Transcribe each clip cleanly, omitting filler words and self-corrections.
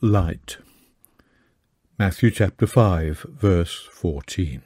light. Matthew chapter 5, verse 14.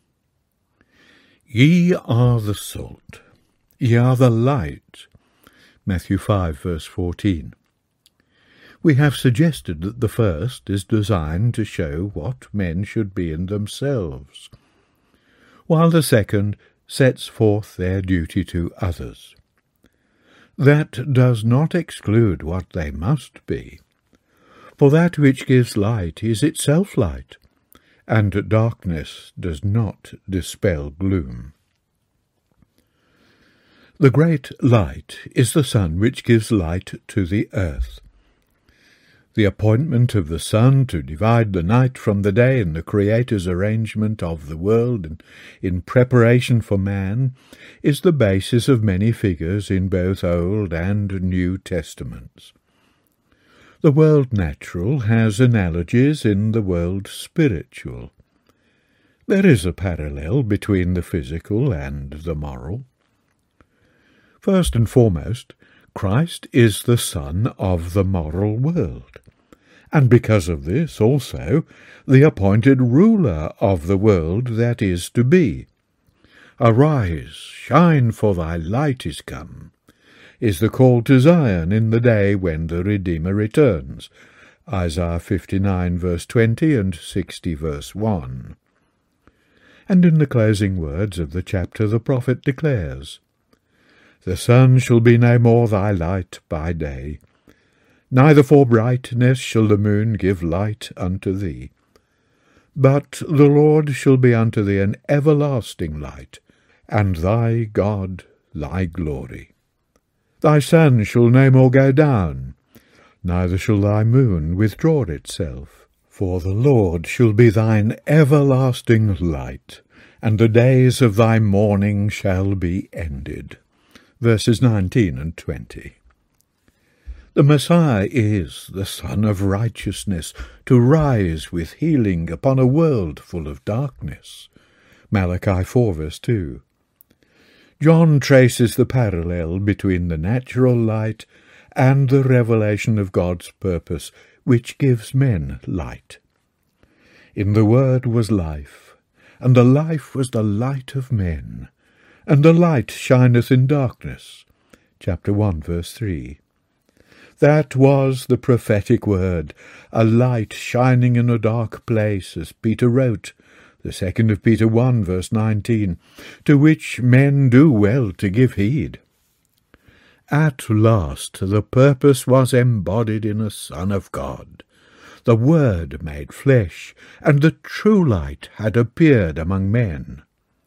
Ye are the salt, ye are the light. Matthew 5, verse 14. We have suggested that the first is designed to show what men should be in themselves, while the second sets forth their duty to others. That does not exclude what they must be, for that which gives light is itself light, and darkness does not dispel gloom. The great light is the sun which gives light to the earth. The appointment of the sun to divide the night from the day in the Creator's arrangement of the world in preparation for man is the basis of many figures in both Old and New Testaments. The world natural has analogies in the world spiritual. There is a parallel between the physical and the moral. First and foremost, Christ is the Son of the moral world, and because of this also the appointed ruler of the world that is to be. Arise, shine, for thy light is come, is the call to Zion in the day when the Redeemer returns. Isaiah 59, verse 20, and 60, verse 1. And in the closing words of the chapter the prophet declares, The sun shall be no more thy light by day, neither for brightness shall the moon give light unto thee. But the Lord shall be unto thee an everlasting light, and thy God thy glory. Thy sun shall no more go down, neither shall thy moon withdraw itself. For the Lord shall be thine everlasting light, and the days of thy mourning shall be ended. Verses 19 and 20. The Messiah is the Son of Righteousness, to rise with healing upon a world full of darkness. Malachi 4, verse 2. John traces the parallel between the natural light and the revelation of God's purpose, which gives men light. In the Word was life, and the life was the light of men, and the light shineth in darkness. Chapter 1, verse 3. That was the prophetic word, a light shining in a dark place, as Peter wrote, the 2nd of Peter 1, verse 19, to which men do well to give heed. At last the purpose was embodied in a Son of God. The Word made flesh, and the true light had appeared among men.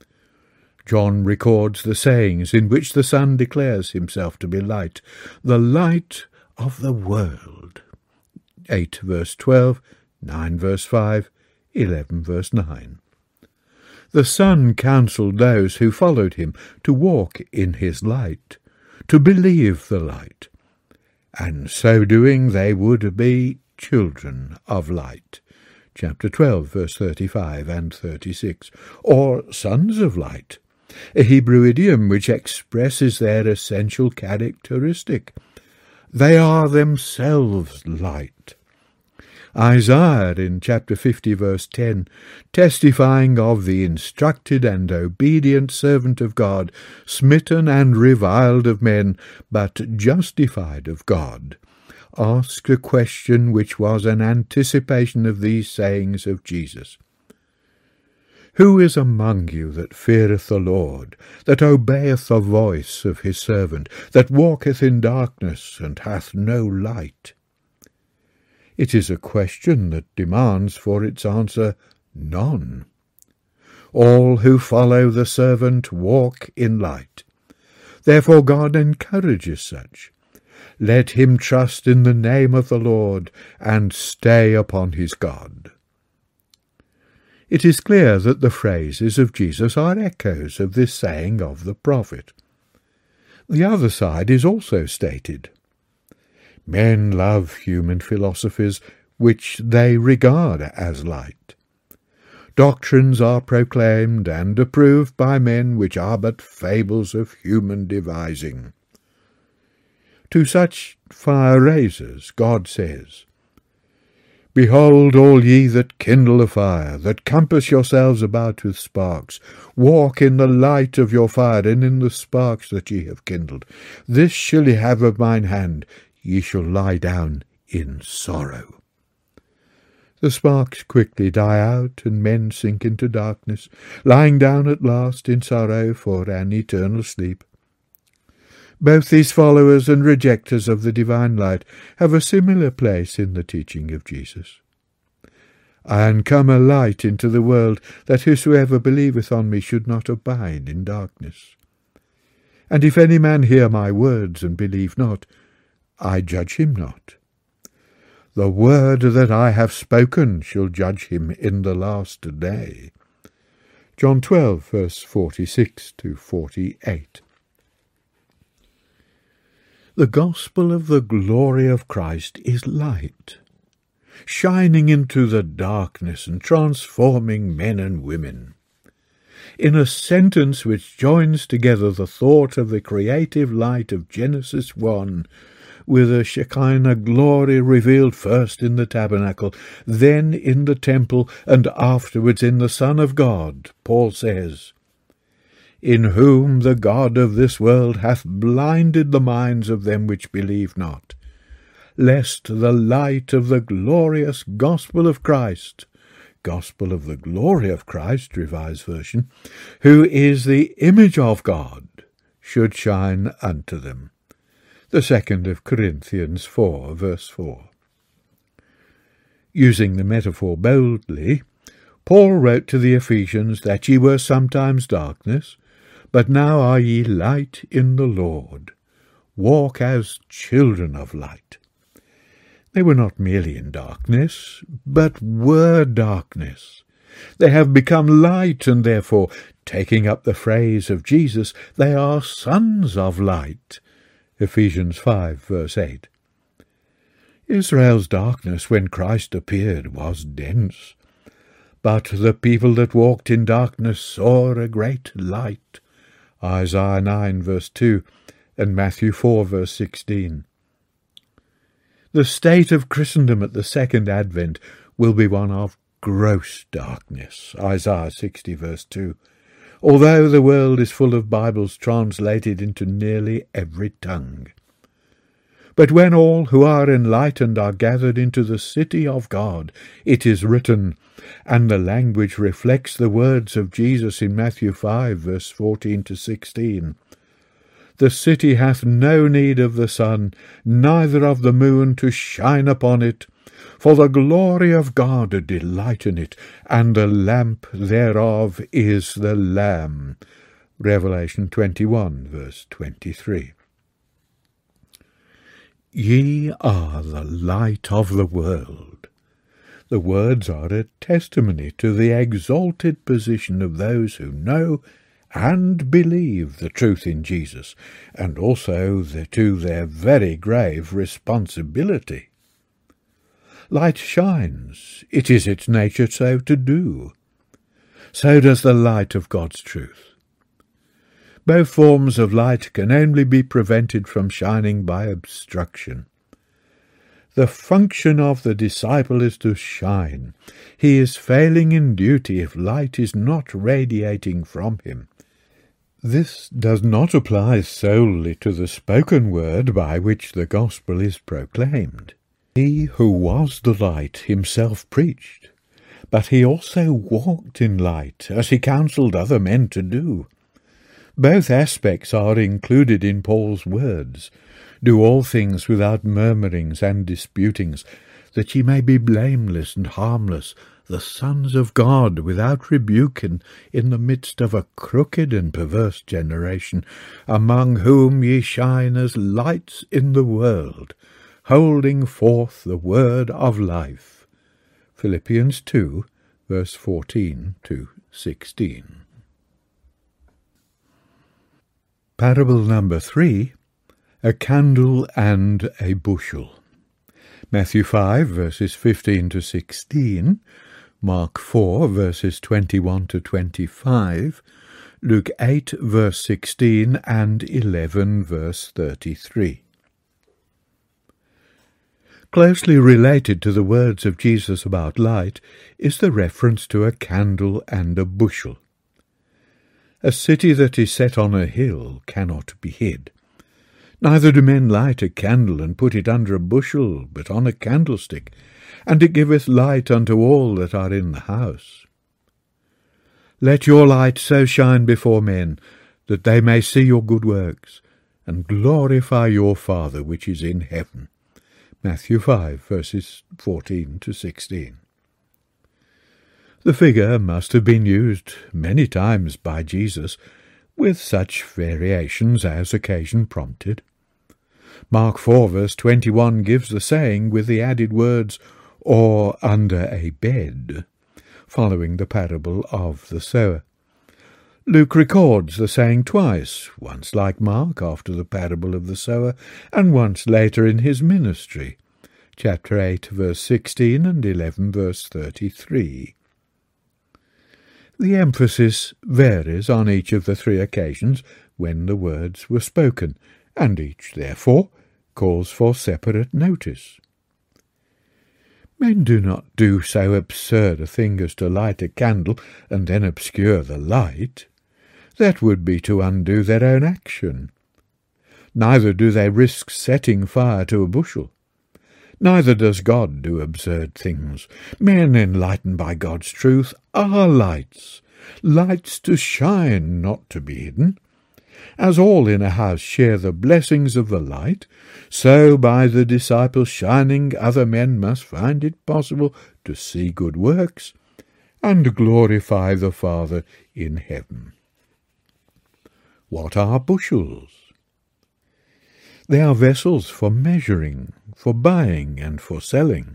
John records the sayings in which the Son declares himself to be light, the light of the world. 8 verse 12, 9 verse 5, 11 verse 9. The Son counselled those who followed him to walk in his light, to believe the light, and so doing they would be children of light. Chapter 12, verse 35 and 36, or sons of light, a Hebrew idiom which expresses their essential characteristic. They are themselves light. Isaiah in chapter 50, verse 10, testifying of the instructed and obedient servant of God, smitten and reviled of men, but justified of God, asked a question which was an anticipation of these sayings of Jesus. Who is among you that feareth the Lord, that obeyeth the voice of his servant, that walketh in darkness, and hath no light? It is a question that demands for its answer none. All who follow the servant walk in light. Therefore God encourages such. Let him trust in the name of the Lord, and stay upon his God. It is clear that the phrases of Jesus are echoes of this saying of the prophet. The other side is also stated. Men love human philosophies which they regard as light. Doctrines are proclaimed and approved by men which are but fables of human devising. To such fire-raisers God says, Behold, all ye that kindle a fire, that compass yourselves about with sparks, walk in the light of your fire, and in the sparks that ye have kindled. This shall ye have of mine hand, ye shall lie down in sorrow. The sparks quickly die out, and men sink into darkness, lying down at last in sorrow for an eternal sleep. Both these followers and rejectors of the divine light have a similar place in the teaching of Jesus. I am come a light into the world, that whosoever believeth on me should not abide in darkness. And if any man hear my words and believe not, I judge him not. The word that I have spoken shall judge him in the last day. John 12, verse 46 to 48. The gospel of the glory of Christ is light, shining into the darkness and transforming men and women. In a sentence which joins together the thought of the creative light of Genesis 1 with the Shekinah glory revealed first in the tabernacle, then in the temple, and afterwards in the Son of God, Paul says, "In whom the God of this world hath blinded the minds of them which believe not, lest the light of the glorious gospel of Christ," gospel of the glory of Christ, Revised Version, "who is the image of God, should shine unto them." The 2nd of Corinthians 4, verse 4. Using the metaphor boldly, Paul wrote to the Ephesians that ye were sometimes darkness, but now are ye light in the Lord. Walk as children of light. They were not merely in darkness, but were darkness. They have become light, and therefore, taking up the phrase of Jesus, they are sons of light. Ephesians 5, verse 8. Israel's darkness when Christ appeared was dense, but the people that walked in darkness saw a great light. Isaiah 9, verse 2, and Matthew 4, verse 16. The state of Christendom at the second advent will be one of gross darkness. Isaiah 60, verse 2. Although the world is full of Bibles translated into nearly every tongue. But when all who are enlightened are gathered into the city of God, it is written, and the language reflects the words of Jesus in Matthew 5, verse 14 to 16. The city hath no need of the sun, neither of the moon to shine upon it, for the glory of God do delight in it, and the lamp thereof is the Lamb. Revelation 21, verse 23. Ye are the light of the world. The words are a testimony to the exalted position of those who know and believe the truth in Jesus, and also to their very grave responsibility. Light shines. It is its nature so to do. So does the light of God's truth. Both forms of light can only be prevented from shining by obstruction. The function of the disciple is to shine. He is failing in duty if light is not radiating from him. This does not apply solely to the spoken word by which the gospel is proclaimed. He who was the light himself preached, but he also walked in light, as he counselled other men to do. Both aspects are included in Paul's words. Do all things without murmurings and disputings, that ye may be blameless and harmless, the sons of God, without rebuke, in the midst of a crooked and perverse generation, among whom ye shine as lights in the world, holding forth the word of life. Philippians 2, verse 14 to 16. Parable number 3, a candle and a bushel. Matthew 5, verses 15 to 16, Mark 4, verses 21 to 25, Luke 8, verse 16, and 11, verse 33. Closely related to the words of Jesus about light is the reference to a candle and a bushel. A city that is set on a hill cannot be hid. Neither do men light a candle and put it under a bushel, but on a candlestick, and it giveth light unto all that are in the house. Let your light so shine before men, that they may see your good works, and glorify your Father which is in heaven. Matthew 5, verses 14 to 16. The figure must have been used many times by Jesus, with such variations as occasion prompted. Mark 4, verse 21 gives the saying with the added words, or under a bed, following the parable of the sower. Luke records the saying twice, once like Mark after the parable of the sower, and once later in his ministry, chapter 8, verse 16 and 11, verse 33. The emphasis varies on each of the three occasions when the words were spoken, and each, therefore, calls for separate notice. Men do not do so absurd a thing as to light a candle and then obscure the light. That would be to undo their own action. Neither do they risk setting fire to a bushel. Neither does God do absurd things. Men enlightened by God's truth are lights, lights to shine, not to be hidden. As all in a house share the blessings of the light, so by the disciples shining other men must find it possible to see good works and glorify the Father in heaven. What are bushels? They are vessels for measuring, for buying, and for selling.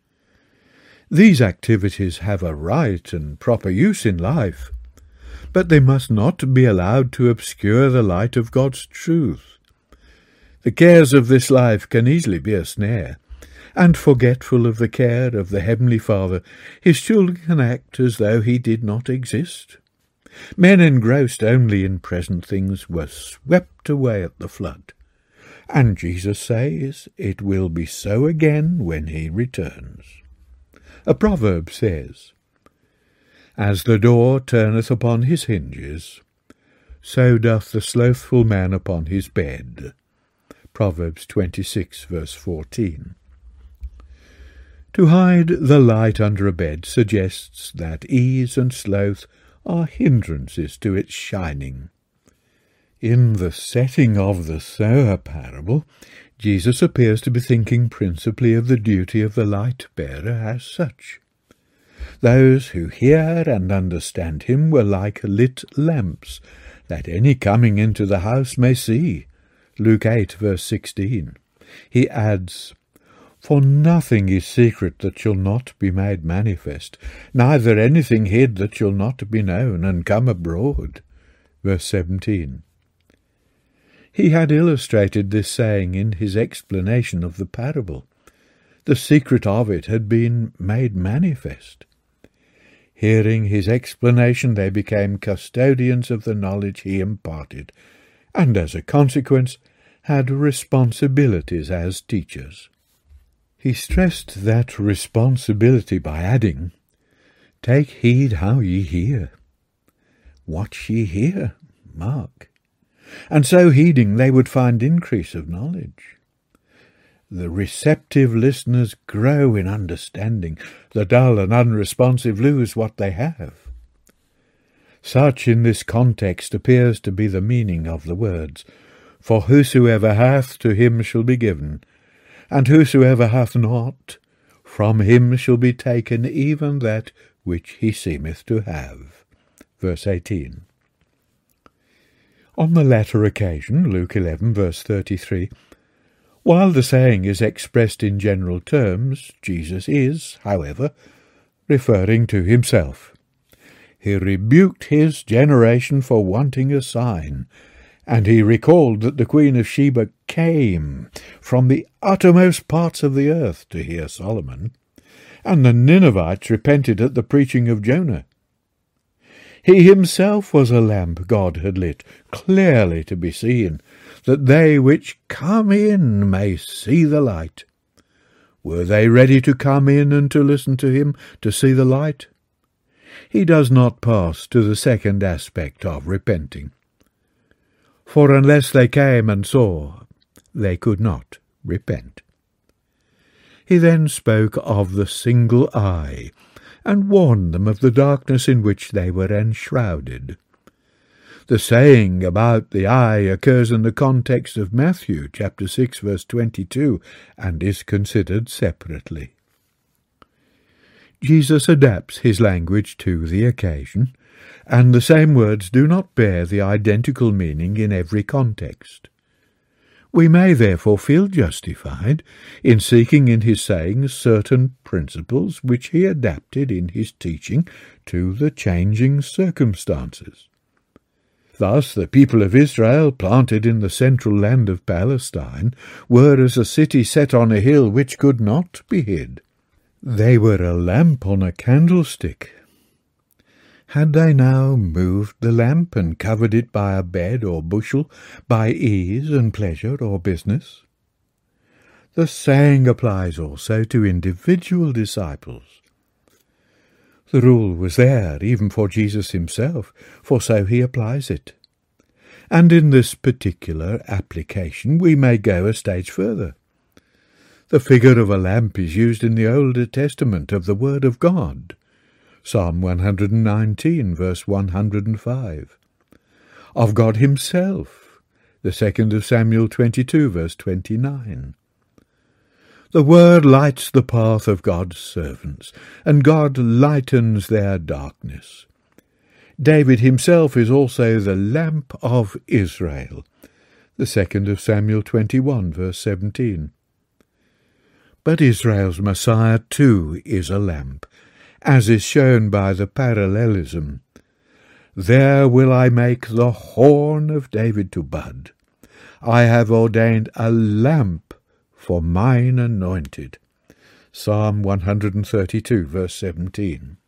These activities have a right and proper use in life, but they must not be allowed to obscure the light of God's truth. The cares of this life can easily be a snare, and forgetful of the care of the Heavenly Father, his children can act as though he did not exist. Men engrossed only in present things were swept away at the flood, and Jesus says it will be so again when he returns. A proverb says, "As the door turneth upon his hinges, so doth the slothful man upon his bed." Proverbs 26, verse 14. To hide the light under a bed suggests that ease and sloth are hindrances to its shining. In the setting of the sower parable, Jesus appears to be thinking principally of the duty of the light-bearer as such. Those who hear and understand him were like lit lamps, that any coming into the house may see. Luke 8, verse 16. He adds, "For nothing is secret that shall not be made manifest, neither anything hid that shall not be known and come abroad." Verse 17. He had illustrated this saying in his explanation of the parable. The secret of it had been made manifest. Hearing his explanation, they became custodians of the knowledge he imparted, and as a consequence had responsibilities as teachers. He stressed that responsibility by adding, "Take heed how ye hear. Watch ye hear, mark." And so heeding, they would find increase of knowledge. The receptive listeners grow in understanding. The dull and unresponsive lose what they have. Such in this context appears to be the meaning of the words, "For whosoever hath, to him shall be given, and whosoever hath not, from him shall be taken even that which he seemeth to have." Verse 18. On the latter occasion, Luke 11, verse 33, while the saying is expressed in general terms, Jesus is, however, referring to himself. He rebuked his generation for wanting a sign, and he recalled that the Queen of Sheba came from the uttermost parts of the earth to hear Solomon, and the Ninevites repented at the preaching of Jonah. He himself was a lamp God had lit, clearly to be seen, that they which come in may see the light. Were they ready to come in and to listen to him, to see the light? He does not pass to the second aspect of repenting. For unless they came and saw, they could not repent. He then spoke of the single eye, and warned them of the darkness in which they were enshrouded. The saying about the eye occurs in the context of Matthew chapter 6, verse 22, and is considered separately. Jesus adapts his language to the occasion, and the same words do not bear the identical meaning in every context. We may therefore feel justified in seeking in his sayings certain principles which he adapted in his teaching to the changing circumstances. Thus the people of Israel, planted in the central land of Palestine, were as a city set on a hill which could not be hid. They were a lamp on a candlestick. Had they now moved the lamp and covered it by a bed or bushel, by ease and pleasure or business? The saying applies also to individual disciples. The rule was there even for Jesus himself, for so he applies it. And in this particular application we may go a stage further. The figure of a lamp is used in the Old Testament of the Word of God. Psalm 119, verse 105. Of God himself, the 2nd of Samuel 22, verse 29. The Word lights the path of God's servants, and God lightens their darkness. David himself is also the lamp of Israel, the 2nd of Samuel 21, verse 17. But Israel's Messiah too is a lamp, as is shown by the parallelism. There will I make the horn of David to bud. I have ordained a lamp for mine anointed. Psalm 132, verse 17.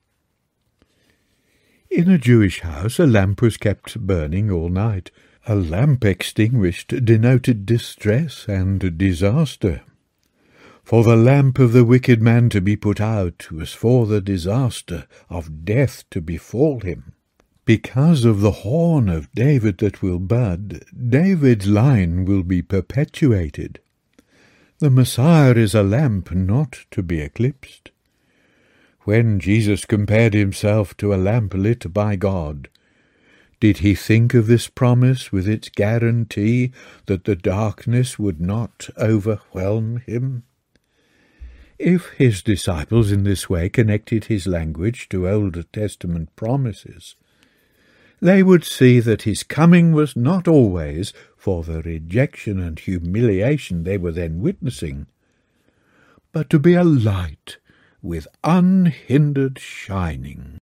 In a Jewish house a lamp was kept burning all night. A lamp extinguished denoted distress and disaster. For the lamp of the wicked man to be put out was for the disaster of death to befall him. Because of the horn of David that will bud, David's line will be perpetuated. The Messiah is a lamp not to be eclipsed. When Jesus compared himself to a lamp lit by God, did he think of this promise with its guarantee that the darkness would not overwhelm him? If his disciples in this way connected his language to Old Testament promises, they would see that his coming was not always for the rejection and humiliation they were then witnessing, but to be a light with unhindered shining.